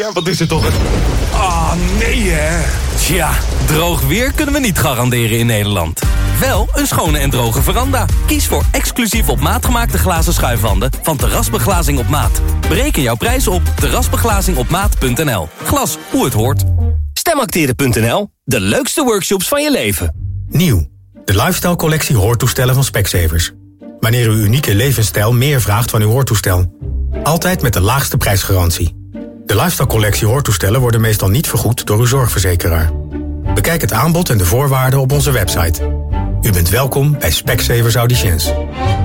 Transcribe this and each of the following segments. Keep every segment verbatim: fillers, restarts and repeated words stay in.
Ja, wat is er toch? Ah, oh, nee hè. Tja, droog weer kunnen we niet garanderen in Nederland. Wel een schone en droge veranda. Kies voor exclusief op maat gemaakte glazen schuifwanden van Terrasbeglazing op Maat. Bereken jouw prijs op terrasbeglazing op maat punt n l. Glas, hoe het hoort. Stemacteren punt n l. De leukste workshops van je leven. Nieuw. De lifestyle collectie hoortoestellen van Specsavers. Wanneer uw unieke levensstijl meer vraagt van uw hoortoestel. Altijd met de laagste prijsgarantie. De lifestyle collectie hoortoestellen worden meestal niet vergoed door uw zorgverzekeraar. Bekijk het aanbod en de voorwaarden op onze website. U bent welkom bij Specsavers Auditions.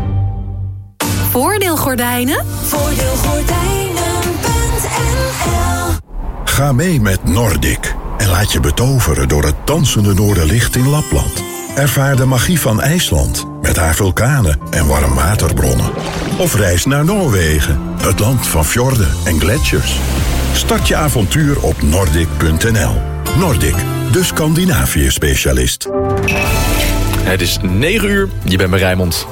Voordeelgordijnen? Voordeelgordijnen punt n l. Ga mee met Nordic en laat je betoveren door het dansende noorderlicht in Lapland. Ervaar de magie van IJsland met haar vulkanen en warmwaterbronnen. Of reis naar Noorwegen, het land van fjorden en gletsjers. Start je avontuur op Nordic punt n l. Nordic, de Scandinavië-specialist. Het is negen uur, je bent bij Rijnmond.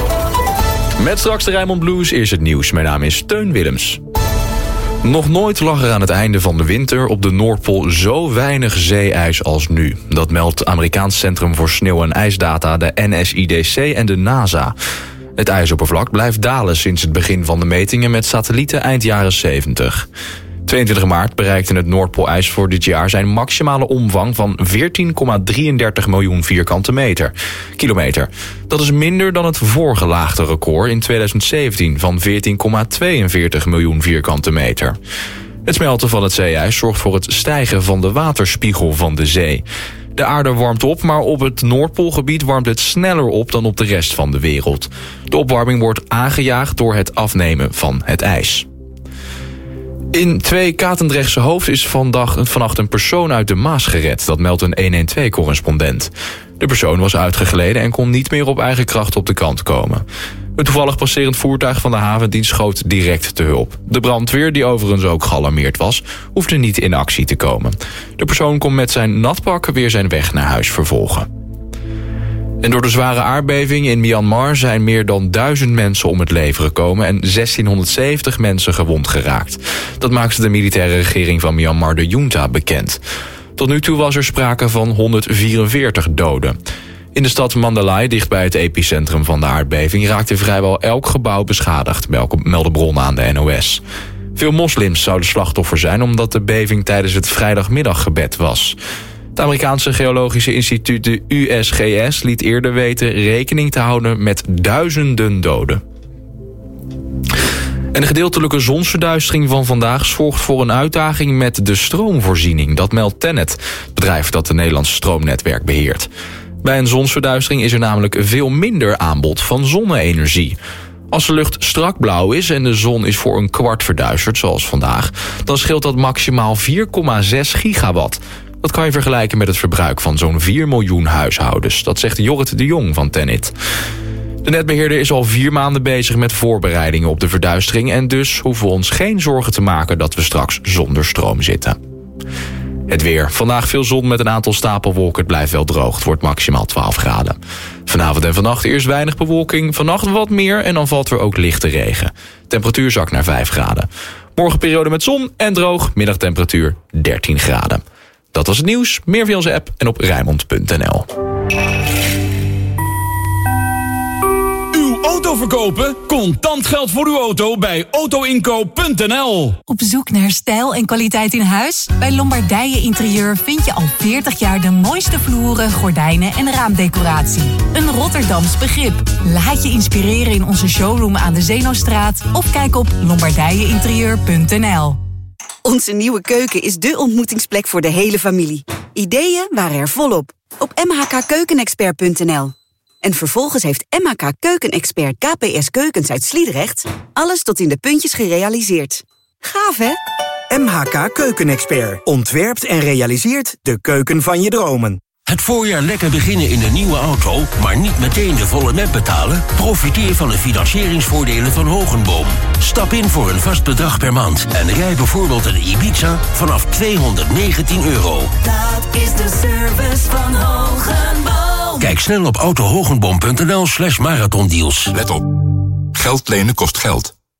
Met straks de Rijnmond Blues, eerst het nieuws. Mijn naam is Teun Willems. Nog nooit lag er aan het einde van de winter op de Noordpool zo weinig zeeijs als nu. Dat meldt het Amerikaans Centrum voor Sneeuw- en IJsdata, de N S I D C en de NASA. Het ijsoppervlak blijft dalen sinds het begin van de metingen met satellieten eind jaren zeventig. tweeëntwintig maart bereikte het Noordpoolijs voor dit jaar zijn maximale omvang van veertien komma drieëndertig miljoen vierkante meter. Kilometer. Dat is minder dan het vorige laagste record in tweeduizend zeventien van veertien komma tweeënveertig miljoen vierkante meter. Het smelten van het zeeijs zorgt voor het stijgen van de waterspiegel van de zee. De aarde warmt op, maar op het Noordpoolgebied warmt het sneller op dan op de rest van de wereld. De opwarming wordt aangejaagd door het afnemen van het ijs. In twee Katendrechtse Hoofd is vandaag, vannacht een persoon uit de Maas gered. Dat meldt een honderdtwaalf-correspondent. De persoon was uitgegleden en kon niet meer op eigen kracht op de kant komen. Een toevallig passerend voertuig van de havendienst schoot direct te hulp. De brandweer, die overigens ook gealarmeerd was, hoefde niet in actie te komen. De persoon kon met zijn natpak weer zijn weg naar huis vervolgen. En door de zware aardbeving in Myanmar zijn meer dan duizend mensen om het leven gekomen en zestienhonderdzeventig mensen gewond geraakt. Dat maakte de militaire regering van Myanmar, de junta, bekend. Tot nu toe was er sprake van honderdvierenveertig doden. In de stad Mandalay, dicht bij het epicentrum van de aardbeving, raakte vrijwel elk gebouw beschadigd, melden bronnen aan de N O S. Veel moslims zouden slachtoffer zijn omdat de beving tijdens het vrijdagmiddaggebed was. Het Amerikaanse Geologische Instituut, de U S G S, liet eerder weten rekening te houden met duizenden doden. En de gedeeltelijke zonsverduistering van vandaag zorgt voor een uitdaging met de stroomvoorziening. Dat meldt TenneT, het bedrijf dat het Nederlandse stroomnetwerk beheert. Bij een zonsverduistering is er namelijk veel minder aanbod van zonne-energie. Als de lucht strak blauw is en de zon is voor een kwart verduisterd, zoals vandaag, dan scheelt dat maximaal vier komma zes gigawatt. Dat kan je vergelijken met het verbruik van zo'n vier miljoen huishoudens. Dat zegt Jorrit de Jong van TenneT. De netbeheerder is al vier maanden bezig met voorbereidingen op de verduistering en dus hoeven we ons geen zorgen te maken dat we straks zonder stroom zitten. Het weer. Vandaag veel zon met een aantal stapelwolken. Het blijft wel droog. Het wordt maximaal twaalf graden. Vanavond en vannacht eerst weinig bewolking. Vannacht wat meer en dan valt er ook lichte regen. Temperatuur zakt naar vijf graden. Morgen periode met zon en droog. Middagtemperatuur dertien graden. Dat was het nieuws. Meer via onze app en op Rijnmond punt n l. Uw auto verkopen? Contant geld voor uw auto bij auto inkoop punt n l. Op zoek naar stijl en kwaliteit in huis? Bij Lombardije Interieur vind je al veertig jaar de mooiste vloeren, gordijnen en raamdecoratie. Een Rotterdams begrip. Laat je inspireren in onze showroom aan de Zeenostraat of kijk op lombardije interieur punt n l. Onze nieuwe keuken is dé ontmoetingsplek voor de hele familie. Ideeën waren er volop op m h k keukenexpert punt n l. En vervolgens heeft M H K Keukenexpert K P S Keukens uit Sliedrecht alles tot in de puntjes gerealiseerd. Gaaf, hè? M H K Keukenexpert ontwerpt en realiseert de keuken van je dromen. Het voorjaar lekker beginnen in een nieuwe auto, maar niet meteen de volle net betalen? Profiteer van de financieringsvoordelen van Hogenboom. Stap in voor een vast bedrag per maand en rij bijvoorbeeld een Ibiza vanaf tweehonderdnegentien euro. Dat is de service van Hogenboom. Kijk snel op autohogenboom punt n l slash marathondeals. Let op. Geld lenen kost geld.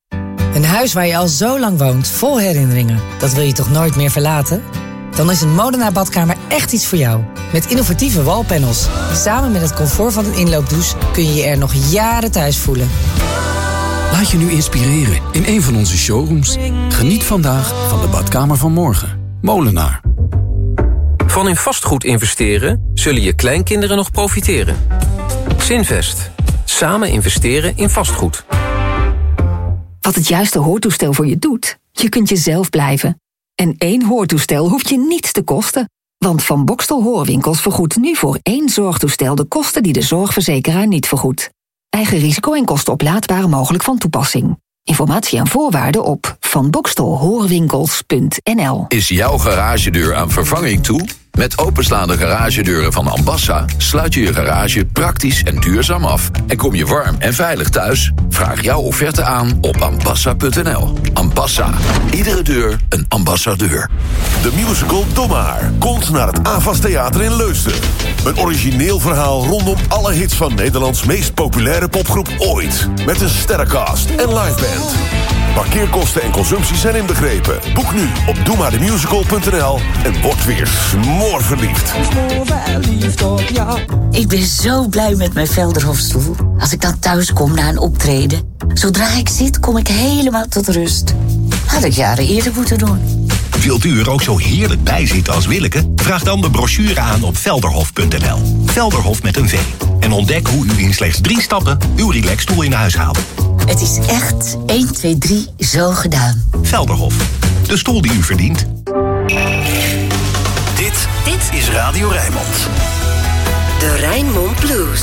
Een huis waar je al zo lang woont, vol herinneringen. Dat wil je toch nooit meer verlaten? Dan is een Modena badkamer echt iets voor jou. Met innovatieve wallpanels. Samen met het comfort van een inloopdouche kun je je er nog jaren thuis voelen. Laat je nu inspireren in een van onze showrooms. Geniet vandaag van de badkamer van morgen. Molenaar. Van in vastgoed investeren zullen je kleinkinderen nog profiteren. Zinvest. Samen investeren in vastgoed. Wat het juiste hoortoestel voor je doet? Je kunt jezelf blijven. En één hoortoestel hoeft je niets te kosten. Want Van Bokstel Hoorwinkels vergoedt nu voor één zorgtoestel de kosten die de zorgverzekeraar niet vergoedt. Eigen risico en kosten oplaadbaar mogelijk van toepassing. Informatie en voorwaarden op van bokstel hoorwinkels punt n l. Is jouw garagedeur aan vervanging toe? Met openslaande garagedeuren van Ambassa sluit je je garage praktisch en duurzaam af en kom je warm en veilig thuis. Vraag jouw offerte aan op ambassa punt n l. Ambassa. Iedere deur een ambassadeur. De musical Doe Maar komt naar het A V A S Theater in Leusden. Een origineel verhaal rondom alle hits van Nederlands meest populaire popgroep ooit. Met een sterrencast en liveband. Parkeerkosten en consumptie zijn inbegrepen. Boek nu op doe maar de musical punt n l en word weer smoorverliefd. Ik ben zo blij met mijn Velderhofstoel. Als ik dan thuis kom na een optreden. Zodra ik zit, kom ik helemaal tot rust. Had ik jaren eerder moeten doen. Wilt u er ook zo heerlijk bij zitten als Willeke? Vraag dan de brochure aan op velderhof punt n l. Velderhof met een V. En ontdek hoe u in slechts drie stappen uw relaxstoel in huis haalt. Het is echt één, twee, drie zo gedaan. Velderhof. De stoel die u verdient. Dit, dit is Radio Rijnmond. De Rijnmond Blues.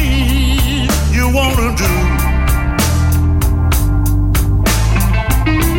Wanna do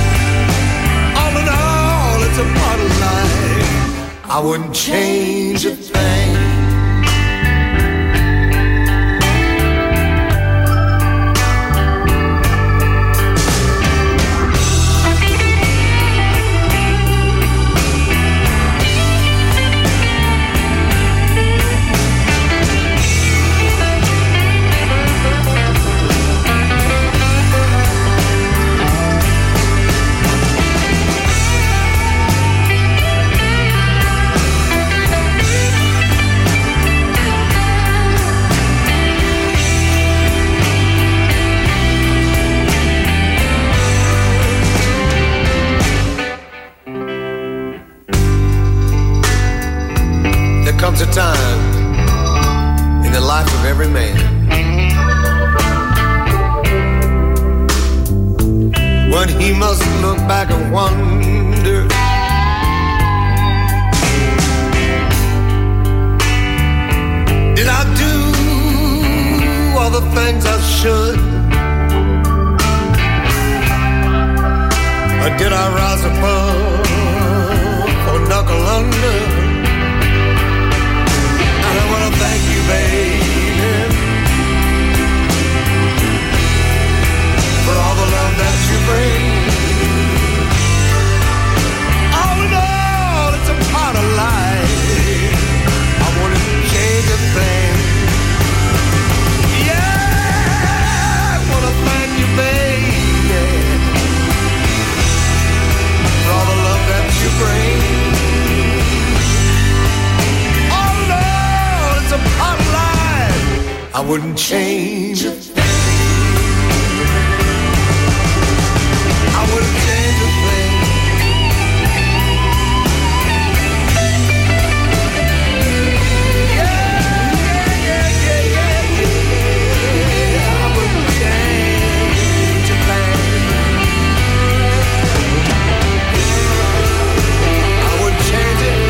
I wouldn't change a thing. Comes a time in the life of every man when he must look back and wonder, did I do all the things I should, or did I rise above or knuckle under? I wanna thank you, baby, for all the love that you bring. All in all, it's a part of life. I wanna change a thing. Yeah, I wanna thank you, baby, for all the love that you bring. A part of life, I wouldn't change a thing. I wouldn't change a thing. Yeah, yeah, yeah, yeah, yeah, yeah. I wouldn't change a thing. I wouldn't change it.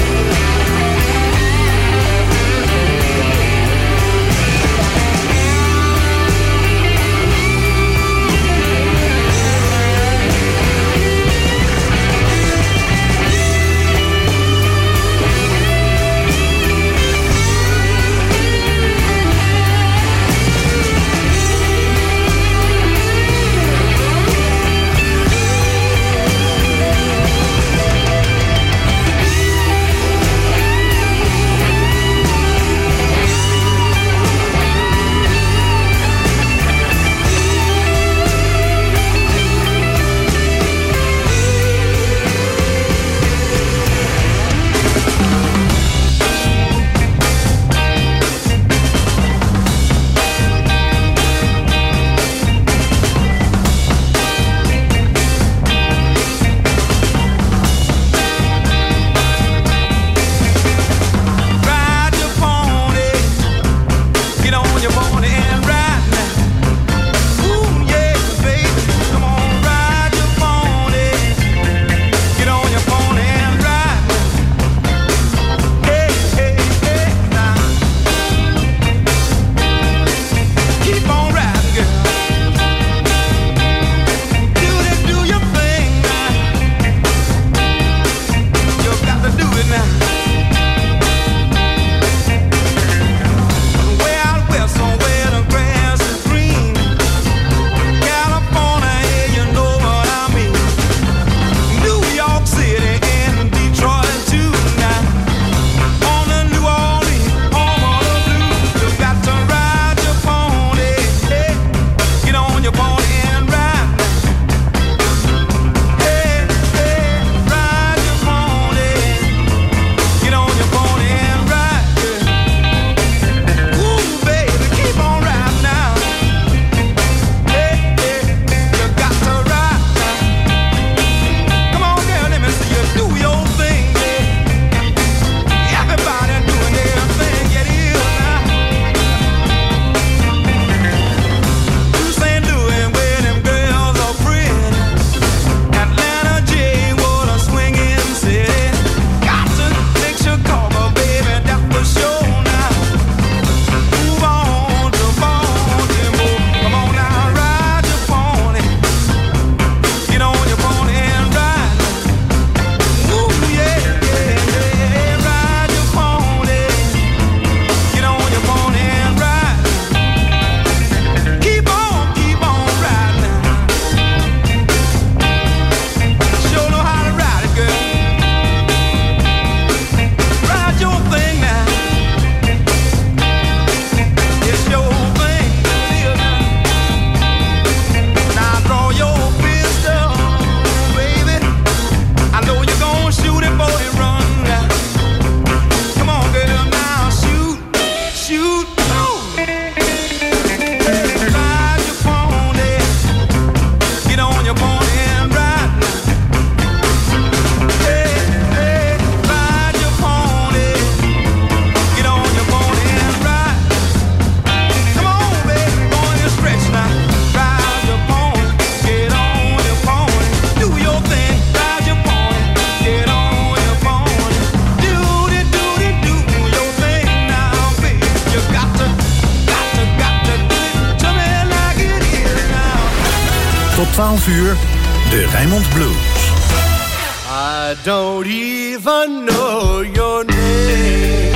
twaalf uur, de Rijnmond Blues. I don't even know your name,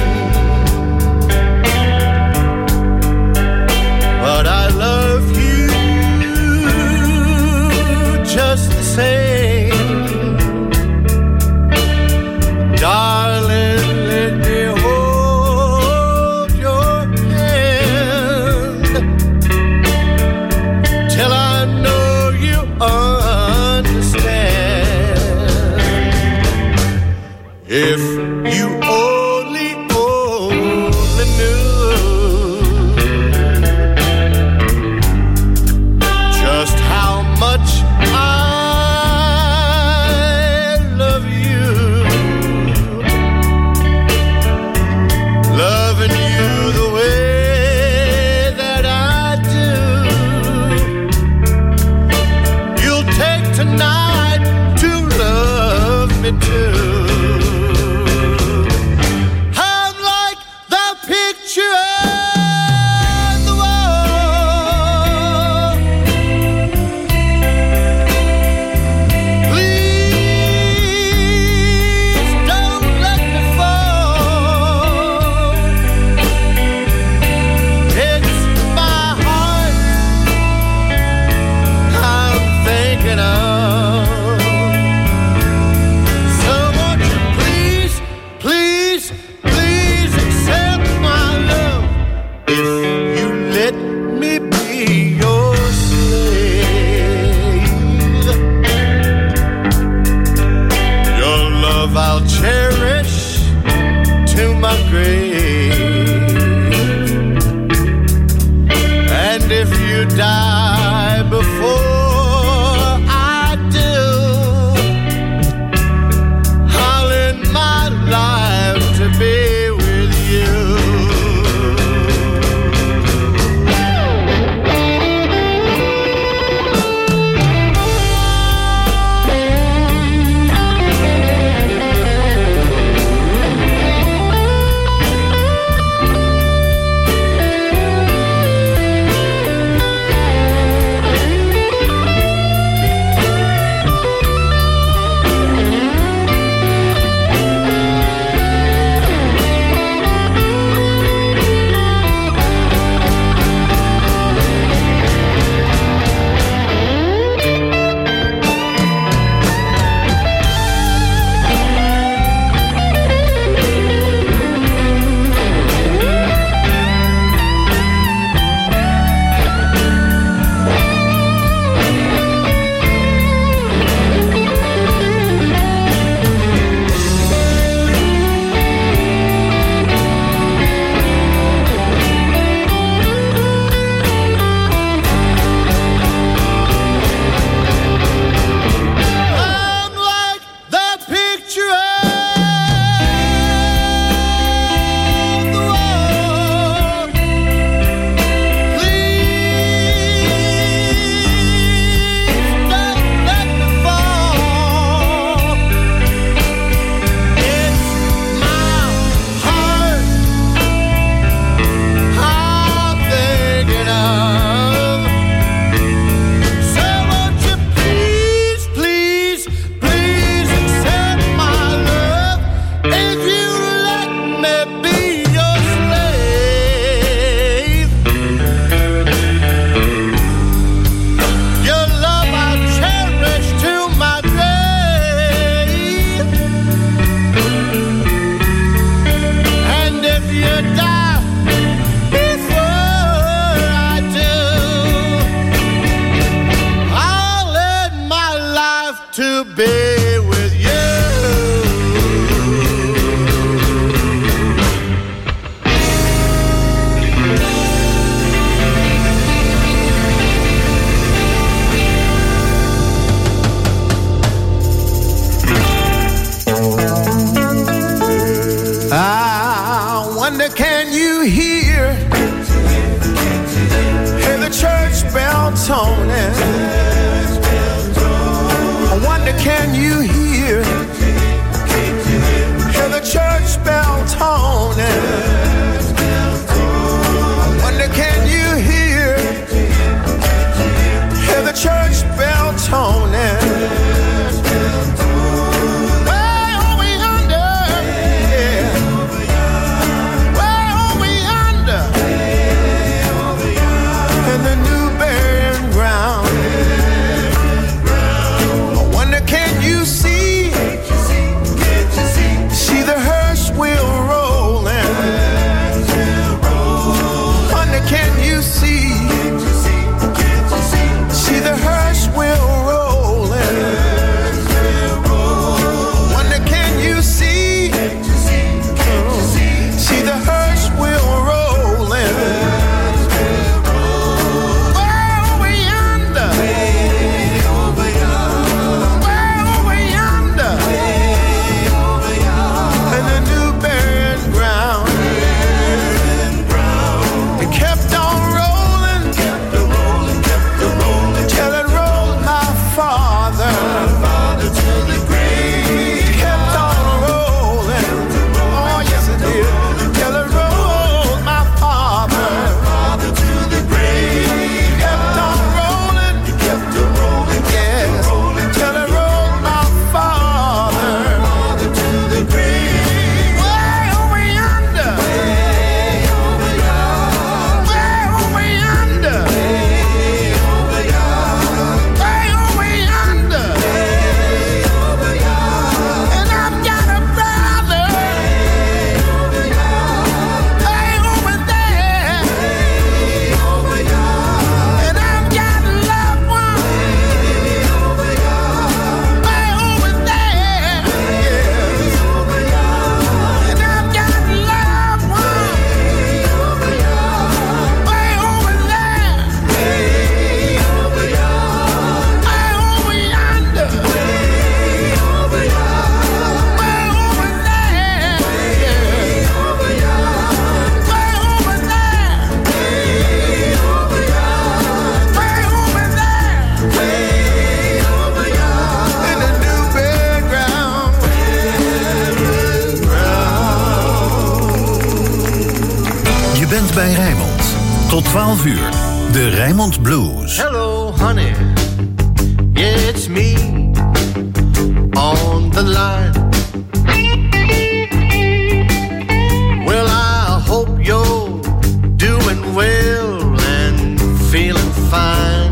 but I love you just the same. Darling, let me hold your hand till I know you understand. If you only, only knew just how much I love you, loving you the way that I do, you'll take tonight to love me too. Die before I do, I'll end my life to be with you. toning. I wonder, can you father. My father to the grave. He kept on rolling. Oh, yes, it did. Till it rolled my father. My father to the grave. He kept on rolling. He kept on rolling. Yes. Till it rolled my father. My father to the grave. Way over yonder. Way over yonder. Way over yonder. Way over yonder. Way over yonder. Way over yonder. And I've got a brother. Way over yonder. Way over there. Way over yonder. And I've got a loved one. Way over yonder. Way over there. Way over yonder. And I've got a loved one. Way over yonder. Way over there. Way over yonder. Way over yonder. Way over yonder. Way over there. Way over yonder. Way over there. Way over yonder. Way over there. Way over yonder. In the new background. Je bent bij Rijnmond. Tot twaalf uur. De Rijnmond Blues. Hello, honey. Yeah, it's me on the line. Well, I hope you're doing well and feeling fine.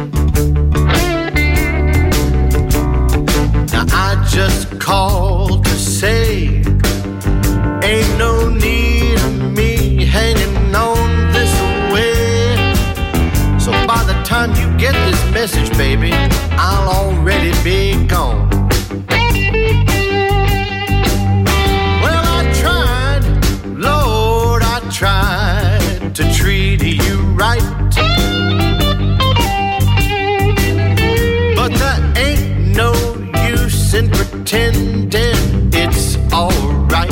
Now, I just called to say, ain't no need of me hanging on this way. So by the time you get this message, baby, I'll already be gone. Well, I tried, Lord, I tried to treat you right. But there ain't no use in pretending it's alright.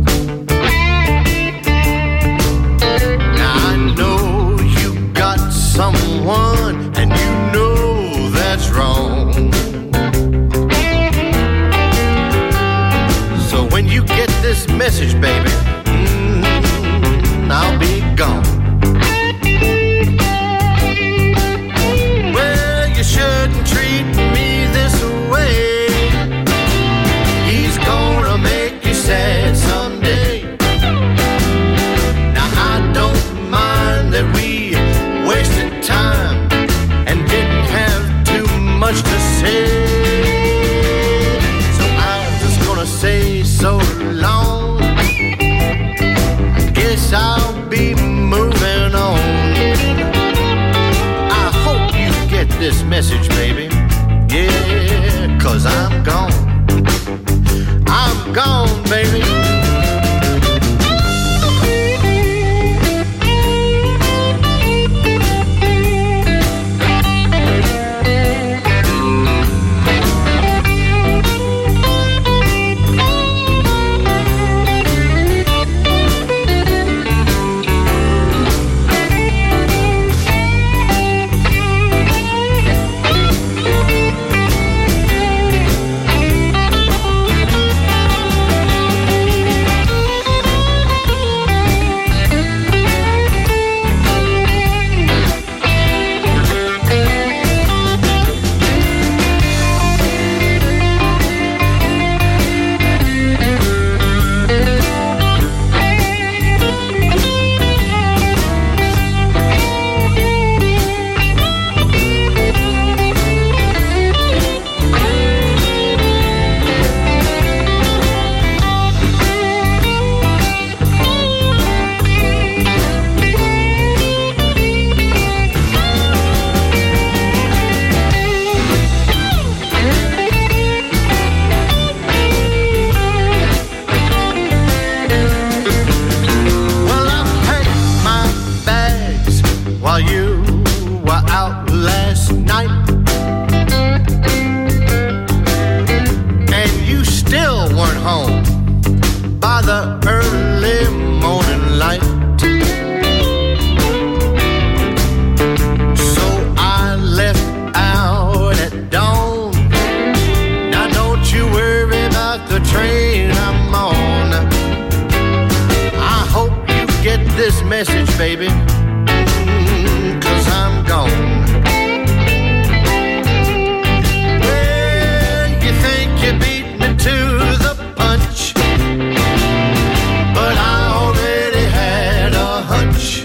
Now I know you got someone and you know that's wrong. So when you get this message, baby, mm, I'll be gone. Well, you shouldn't treat me this way. He's gonna make you sad someday. Now I don't mind that we wasted time and didn't have too much to say. So I'm just gonna say so long. I guess I'll be moving on. I hope you get this message, baby. Yeah, 'cause I'm gone. I'm gone, baby. message, baby, mm, 'cause I'm gone. Well, you think you beat me to the punch, but I already had a hunch.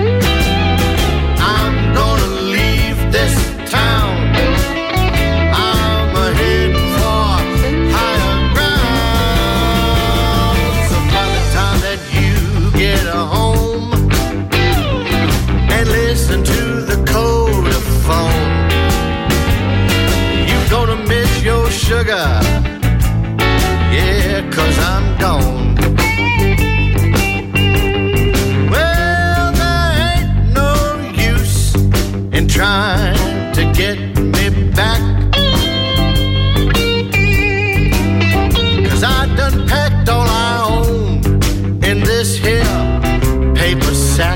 I'm gonna leave this town. I'm heading for higher ground. So by the time that you get home and listen to the codophone, you're gonna miss your sugar. Yeah, 'cause I'm gone. Well, there ain't no use in trying to get me back, 'cause I done packed all I own in this here paper sack.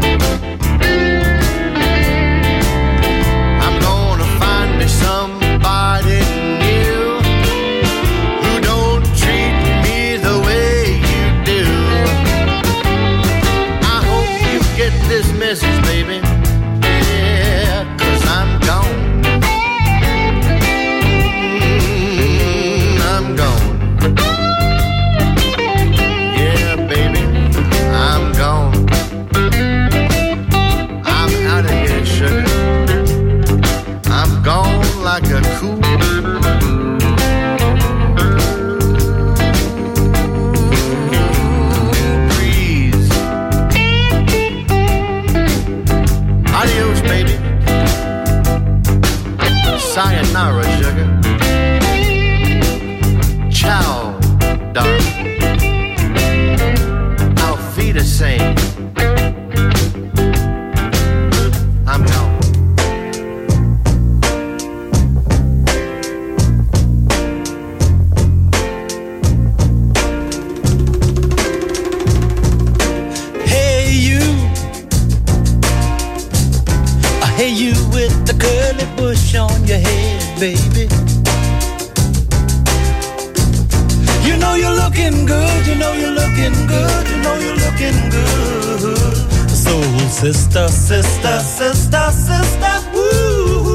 I'm gonna find me somebody new who don't treat me the way you do. I hope you get this message, baby. Yeah, 'cause I'm gone. Mm, I'm gone. Yeah, baby, I'm gone. I'm out of here, sugar. I'm gone like a cool breeze. Adios, baby. Sayonara, sugar. Ciao, darling. Auf Wiedersehen. I'm gone. Hey you, uh, hey you with the curly bush on your head, baby. You know you're looking good, you know you're looking good, you know you're looking good. Soul sister, sister, sister, sister, woo.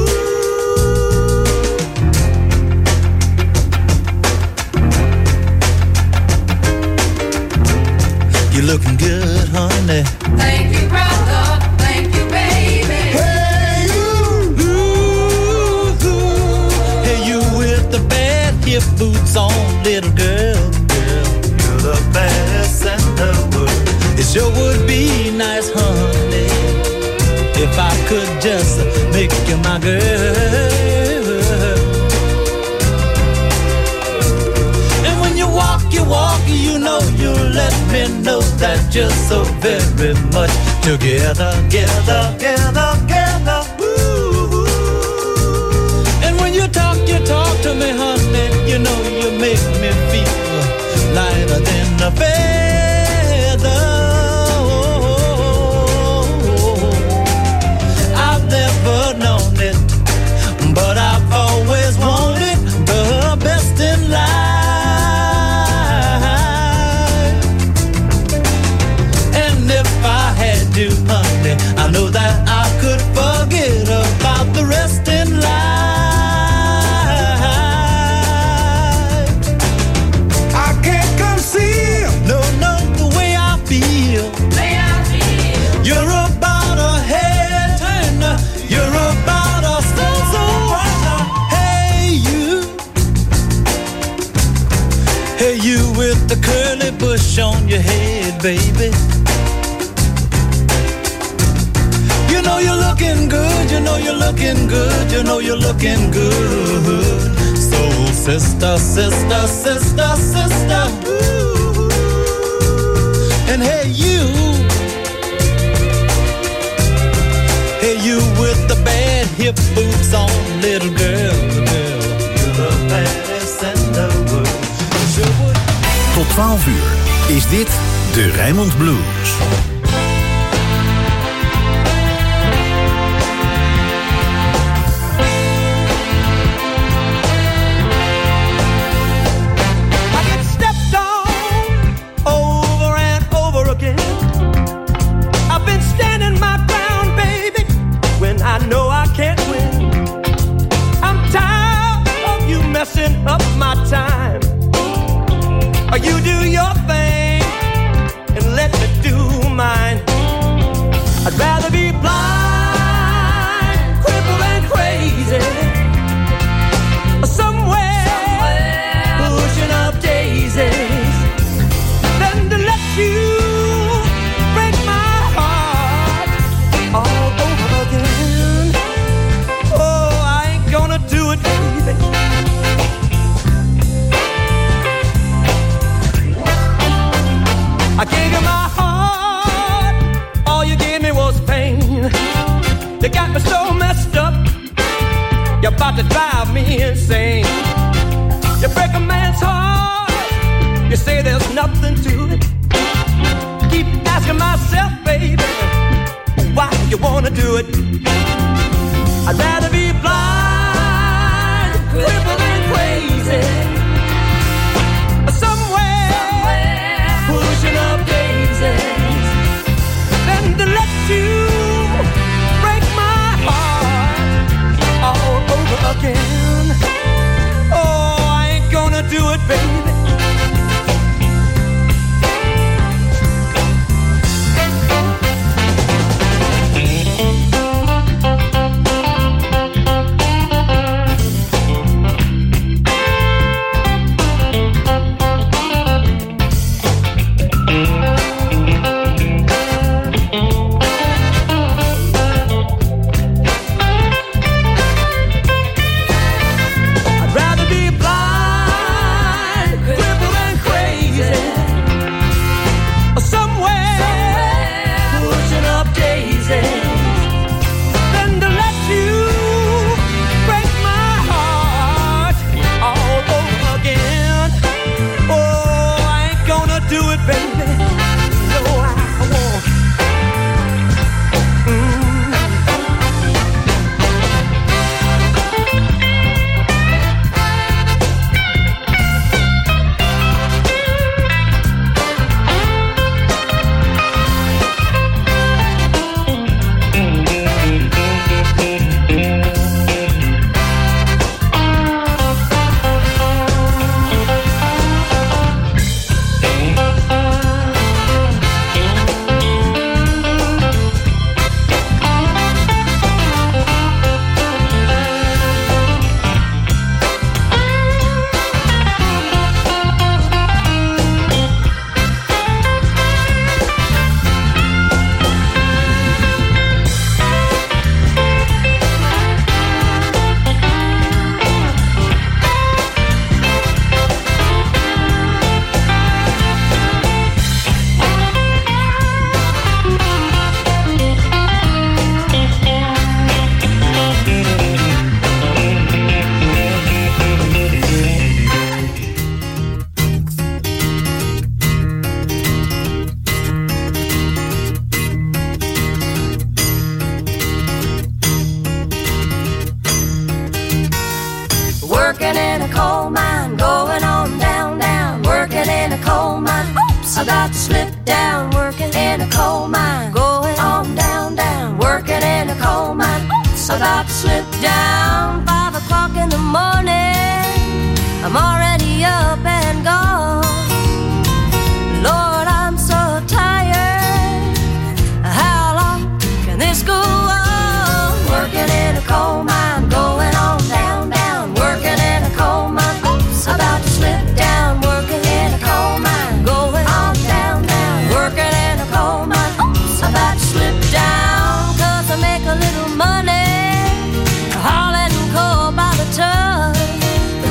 You're looking good, honey. Thank you, brother. Thank you, baby. Hey you, ooh, ooh. Hey you with the bad hip boots on, little girl, girl. You're the best in the world. It sure would be nice, honey, if I could just make you my girl. And when you walk, you walk, you know you let me know that you're so very much together, together, together, together. Woo. And when you talk, you talk to me, honey. You know you make me feel lighter than a feather. I've never known it, but I've always wanted the best in life. And if I had to, honey, I know that I could forget about the rest in life. I can't conceal, no, no, the way I feel. Way I feel. You're about a head turner. You're about a stone so runner. Hey you, hey you with the curly bush on your head, baby. You know you're looking good, you know you're looking good, you know you're looking good. Soul sister, sister, sister, sister. Ooh. And hey you, hey you with the bad hip boots on, little girl, girl. You're the baddest in the world. Sure would. Tot twaalf uur is dit de Rijnmond Blues. I get stepped on over and over again. messing up my time. You do your thing and let me do mine. I'd rather be blind, crippled and crazy, somewhere, somewhere pushing up daisies, than to let you break my heart all over again. Oh, I ain't gonna do it, baby. I gave you my heart, all you gave me was pain. You got me so messed up, you're about to drive me insane. You break a man's heart, you say there's nothing to it. Keep asking myself, baby, why you wanna do it? I'd rather be blind, crippled and crazy, somewhere pushing up daisies, than to let you break my heart all over again. Oh, I ain't gonna do it, baby. About to slip down, working in a coal mine. Going on down, down, working in a coal mine. Oops. About to slip down, five o'clock in the morning. I'm already up and gone. Lord, I'm so tired. How long can this go on? Working in a coal mine, going on down, down, working in a coal mine. Oops. About to slip down, working in a coal mine. Going on down, down, working in a coal mine. Oops. About to slip down, cause I make a little money, hauling coal by the ton.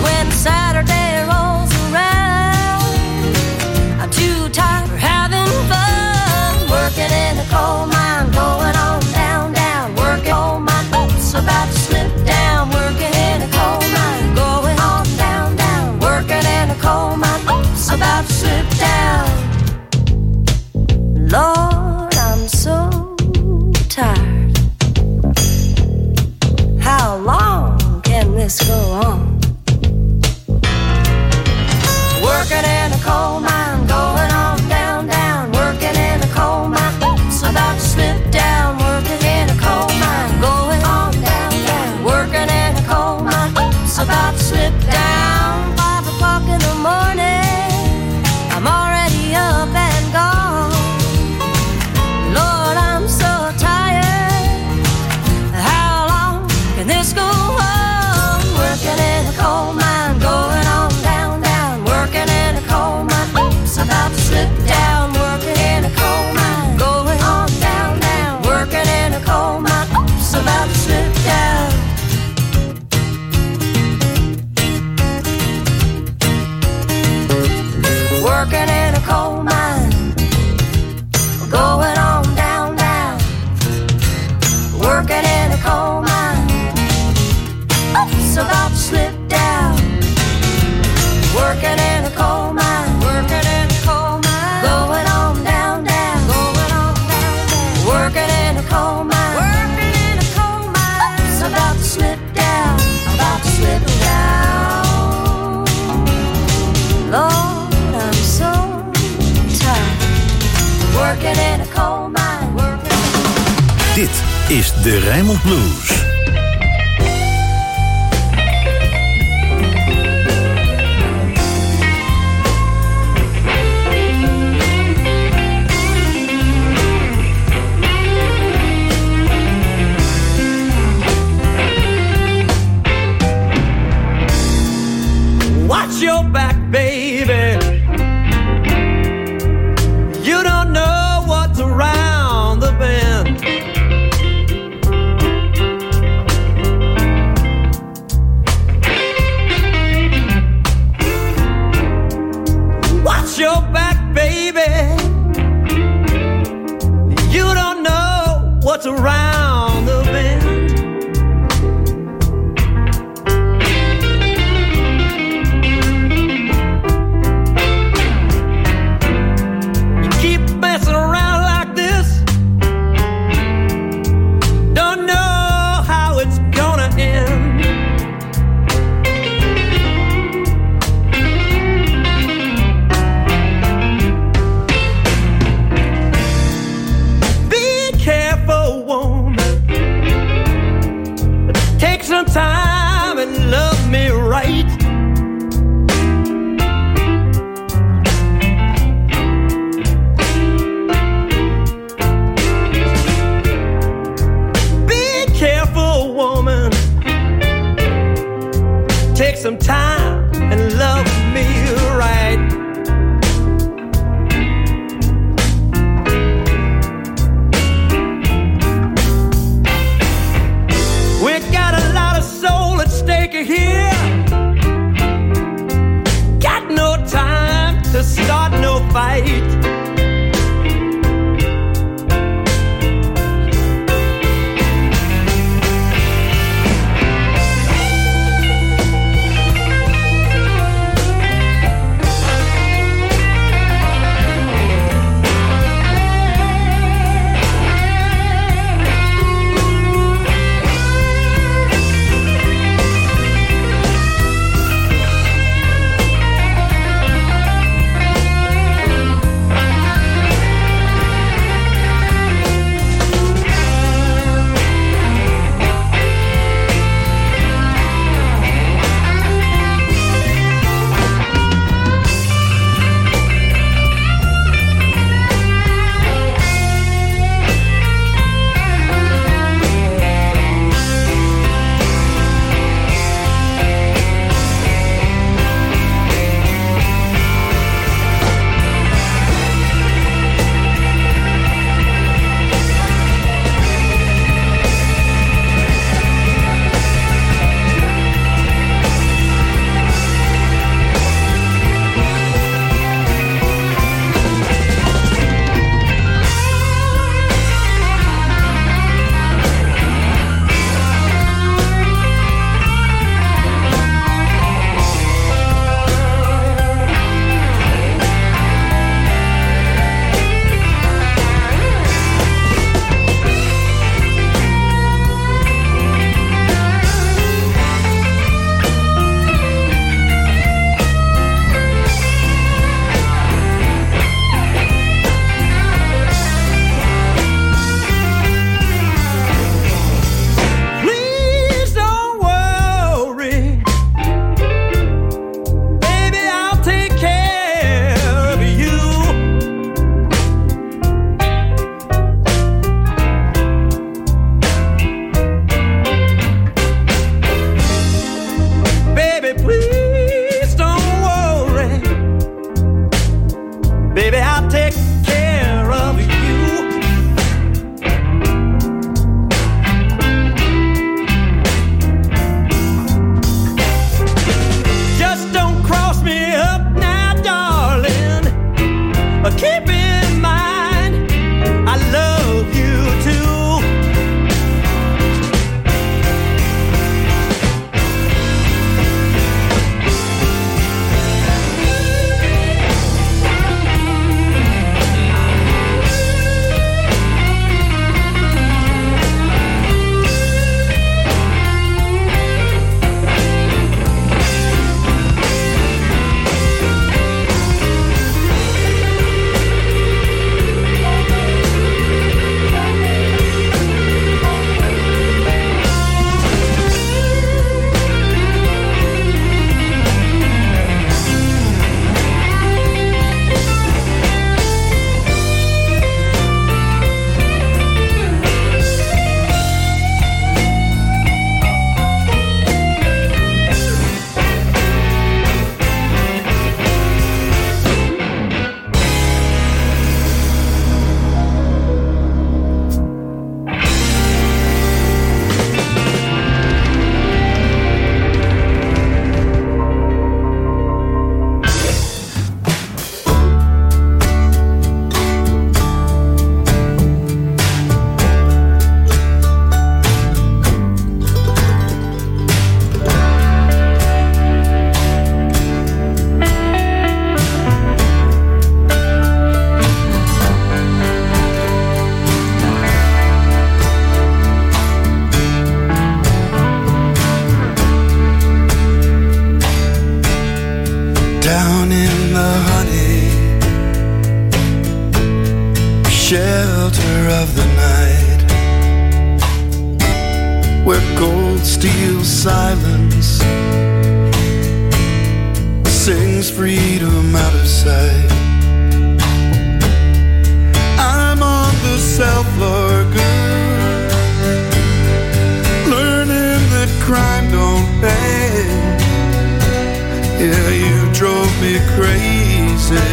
is de Rijnmond Blues. Watch your back, baby. You don't know what's around the bend. Watch your back, baby. You don't know what's around the bend. down in the honey, shelter of the night, where gold steals silence, sings freedom out of sight. I'm on the South Lagoon, learning that crime don't pay. Yeah, you drove me crazy.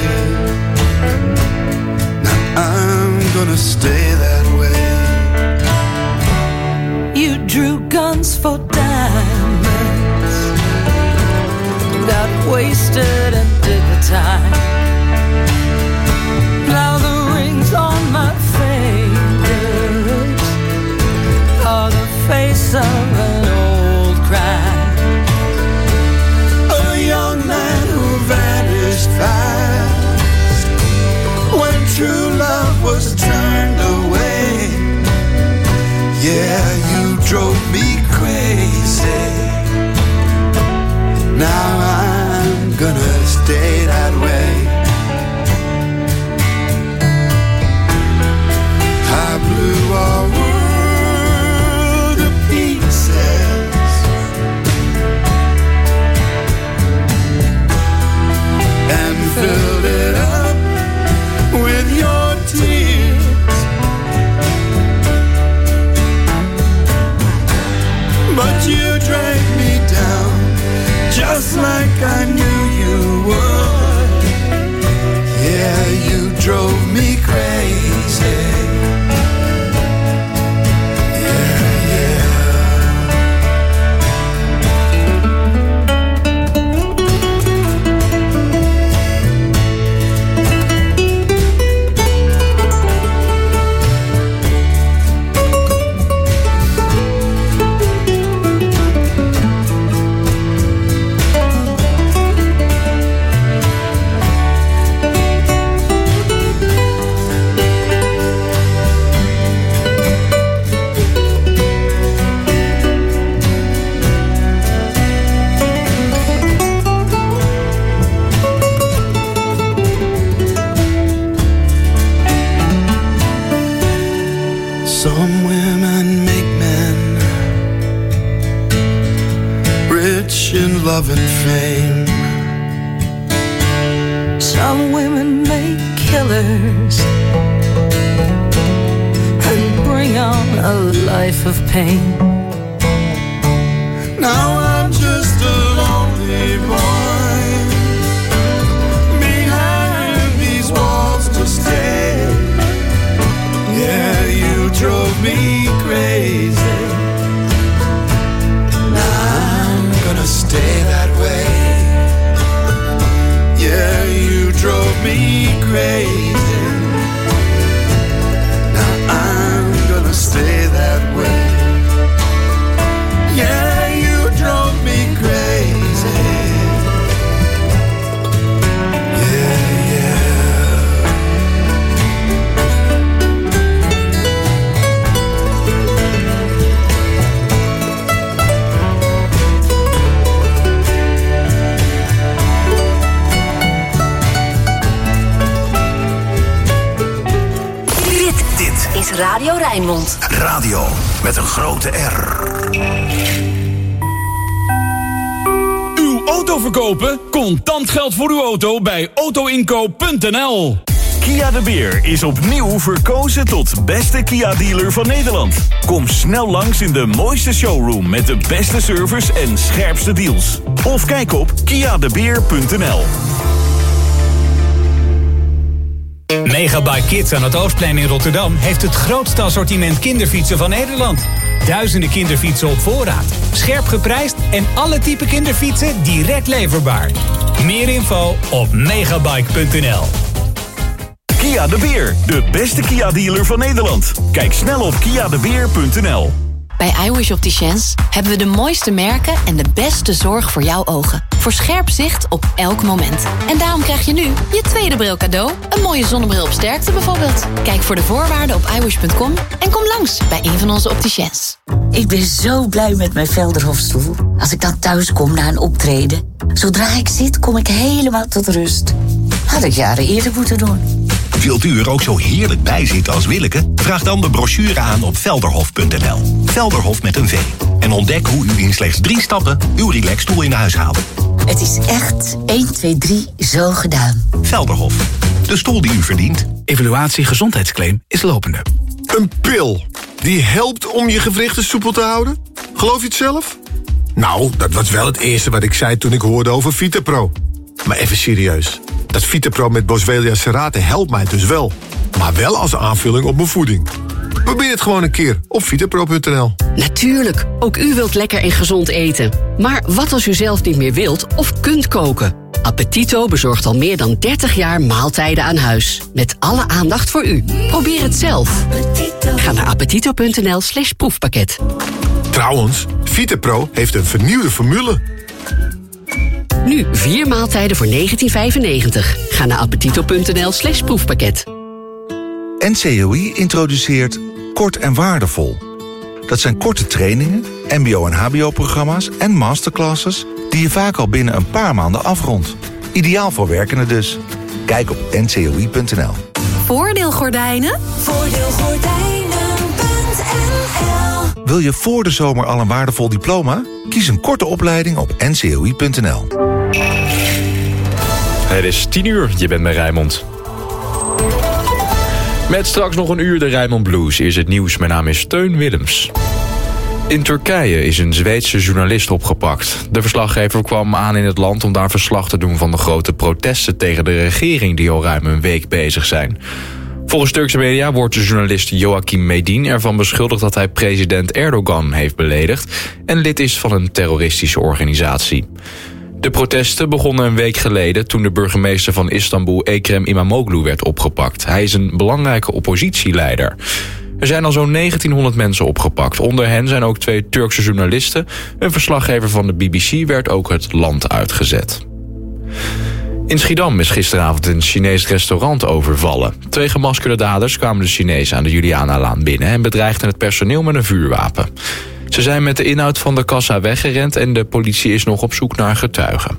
Now I'm gonna stay that way. You drew guns for diamonds, got wasted and did the time. Now the rings on my fingers are the face of an old crime. A young man who vanished fast when true love was turned away. Yeah, you drove me crazy. Now I'm gonna stay that way. I blew our world to pieces and filled it up with your tears. But you drank me down just like I knew you would. Yeah, you drove me crazy. Some women make men rich in love and fame. Some women make killers and bring on a life of pain. Now I'm just a lonely boy behind these walls to stay. Yeah, you drove me crazy. Now I'm gonna stay that way. Yeah, you drove me crazy. Now I'm gonna stay that way. Yeah, you drove me crazy. Yeah, yeah. Is Radio Rijnmond. Radio met een grote R. Uw auto verkopen? Contant geld voor uw auto bij autoinkoop punt n l. Kia de Beer is opnieuw verkozen tot beste Kia-dealer van Nederland. Kom snel langs in de mooiste showroom met de beste service en scherpste deals. Of kijk op kia de beer punt n l. Megabike Kids aan het Oostplein in Rotterdam heeft het grootste assortiment kinderfietsen van Nederland. Duizenden kinderfietsen op voorraad, scherp geprijsd en alle type kinderfietsen direct leverbaar. Meer info op megabike punt n l. Kia de Beer, de beste Kia-dealer van Nederland. Kijk snel op kia de beer punt n l. Bij iWish Opticians hebben we de mooiste merken en de beste zorg voor jouw ogen. Voor scherp zicht op elk moment. En daarom krijg je nu je tweede bril cadeau. Een mooie zonnebril op sterkte bijvoorbeeld. Kijk voor de voorwaarden op i wish punt com en kom langs bij een van onze opticiens. Ik ben zo blij met mijn Velderhofstoel. Als ik dan thuis kom na een optreden. Zodra ik zit, kom ik helemaal tot rust. Had ik jaren eerder moeten doen. Wilt u er ook zo heerlijk bij zitten als Willeke? Vraag dan de brochure aan op velderhof punt n l. Velderhof met een V. En ontdek hoe u in slechts drie stappen uw relaxstoel in huis haalt. Het is echt één, twee, drie zo gedaan. Velderhof, de stoel die u verdient. Evaluatie gezondheidsclaim is lopende. Een pil die helpt om je gewrichten soepel te houden? Geloof je het zelf? Nou, dat was wel het eerste wat ik zei toen ik hoorde over Vitapro. Maar even serieus. Dat Vitapro met Boswellia serrate helpt mij dus wel. Maar wel als aanvulling op mijn voeding. Probeer het gewoon een keer op vitapro punt n l. Natuurlijk, ook u wilt lekker en gezond eten. Maar wat als u zelf niet meer wilt of kunt koken? Appetito bezorgt al meer dan dertig jaar maaltijden aan huis. Met alle aandacht voor u. Probeer het zelf. Ga naar appetito punt n l slash proefpakket. Trouwens, Vitapro heeft een vernieuwde formule. Nu vier maaltijden voor negentien vijfennegentig. Ga naar appetito punt n l slash proefpakket. N C O I introduceert Kort en Waardevol. Dat zijn korte trainingen, mbo- en hbo-programma's en masterclasses die je vaak al binnen een paar maanden afrondt. Ideaal voor werkenden dus. Kijk op n c o i punt n l. Voordeelgordijnen? Voordeelgordijnen punt n l. Wil je voor de zomer al een waardevol diploma? Kies een korte opleiding op n c o i punt n l. Het is tien uur, je bent bij Rijnmond. Met straks nog een uur de Rijnmond Blues is het nieuws. Mijn naam is Teun Willems. In Turkije is een Zweedse journalist opgepakt. De verslaggever kwam aan in het land om daar verslag te doen van de grote protesten tegen de regering die al ruim een week bezig zijn. Volgens Turkse media wordt de journalist Joachim Medin ervan beschuldigd dat hij president Erdogan heeft beledigd en lid is van een terroristische organisatie. De protesten begonnen een week geleden toen de burgemeester van Istanbul Ekrem İmamoğlu werd opgepakt. Hij is een belangrijke oppositieleider. Er zijn al zo'n negentienhonderd mensen opgepakt. Onder hen zijn ook twee Turkse journalisten. Een verslaggever van de B B C werd ook het land uitgezet. In Schiedam is gisteravond een Chinees restaurant overvallen. Twee gemaskerde daders kwamen de Chinezen aan de Julianalaan binnen en bedreigden het personeel met een vuurwapen. Ze zijn met de inhoud van de kassa weggerend en de politie is nog op zoek naar getuigen.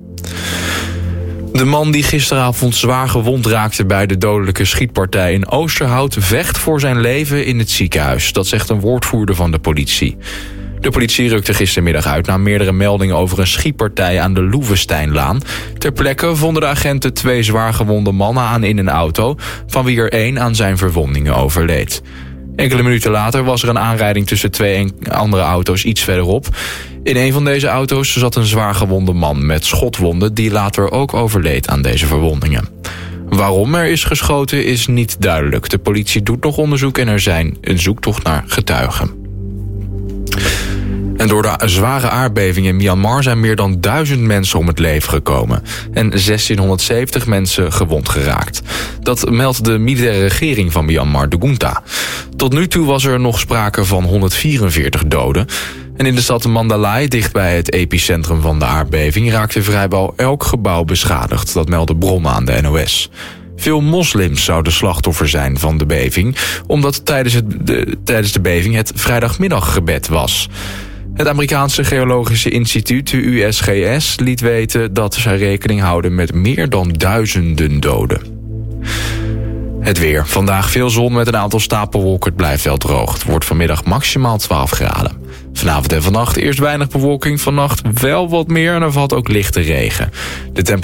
De man die gisteravond zwaar gewond raakte bij de dodelijke schietpartij in Oosterhout vecht voor zijn leven in het ziekenhuis. Dat zegt een woordvoerder van de politie. De politie rukte gistermiddag uit na meerdere meldingen over een schietpartij aan de Loevesteinlaan. Ter plekke vonden de agenten twee zwaargewonde mannen aan in een auto, van wie er één aan zijn verwondingen overleed. Enkele minuten later was er een aanrijding tussen twee andere auto's iets verderop. In een van deze auto's zat een zwaargewonde man met schotwonden die later ook overleed aan deze verwondingen. Waarom er is geschoten is niet duidelijk. De politie doet nog onderzoek en er zijn een zoektocht naar getuigen. En door de zware aardbeving in Myanmar zijn meer dan duizend mensen om het leven gekomen. En zestienhonderdzeventig mensen gewond geraakt. Dat meldt de militaire regering van Myanmar, de junta. Tot nu toe was er nog sprake van honderdvierenveertig doden. En in de stad Mandalay, dicht bij het epicentrum van de aardbeving, raakte vrijwel elk gebouw beschadigd. Dat melden bronnen aan de N O S. Veel moslims zouden slachtoffer zijn van de beving, omdat tijdens, het, de, tijdens de beving het vrijdagmiddaggebed was. Het Amerikaanse Geologische Instituut, de U S G S, liet weten dat zij rekening houden met meer dan duizenden doden. Het weer. Vandaag veel zon met een aantal stapelwolken. Het blijft wel droog. Het wordt vanmiddag maximaal twaalf graden. Vanavond en vannacht eerst weinig bewolking. Vannacht wel wat meer en er valt ook lichte regen. De temperatuur